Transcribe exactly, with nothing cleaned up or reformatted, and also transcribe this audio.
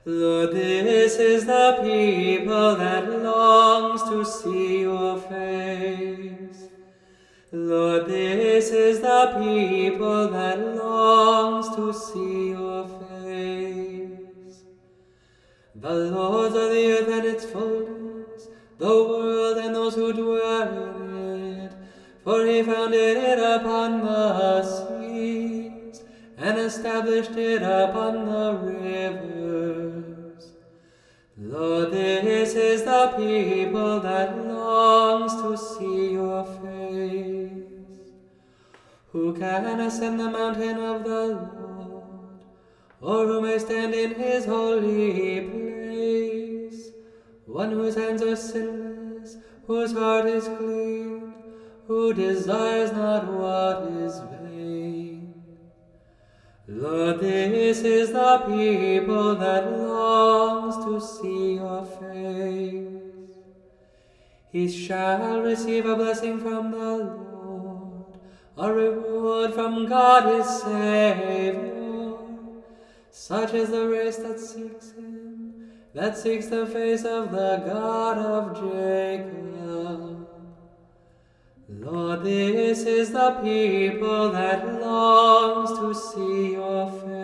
Lord, this is the people that longs to see your face. Lord, this is the people that longs to see your face. The Lord of the earth and its fullness, the world and those who dwell in it, for he founded it upon the seas, and established it upon the rivers. Lord, this is the people that longs to see your face. Who can ascend the mountain of the Lord, or who may stand in his holy place? One whose hands are sinless, whose heart is clean, who desires not what is vain. Lord, this is the people that longs to see your face. He shall receive a blessing from the Lord, a reward from God his Saviour. Such is the race that seeks him, that seeks the face of the God of Jacob. Lord, this is the people that longs to see your face.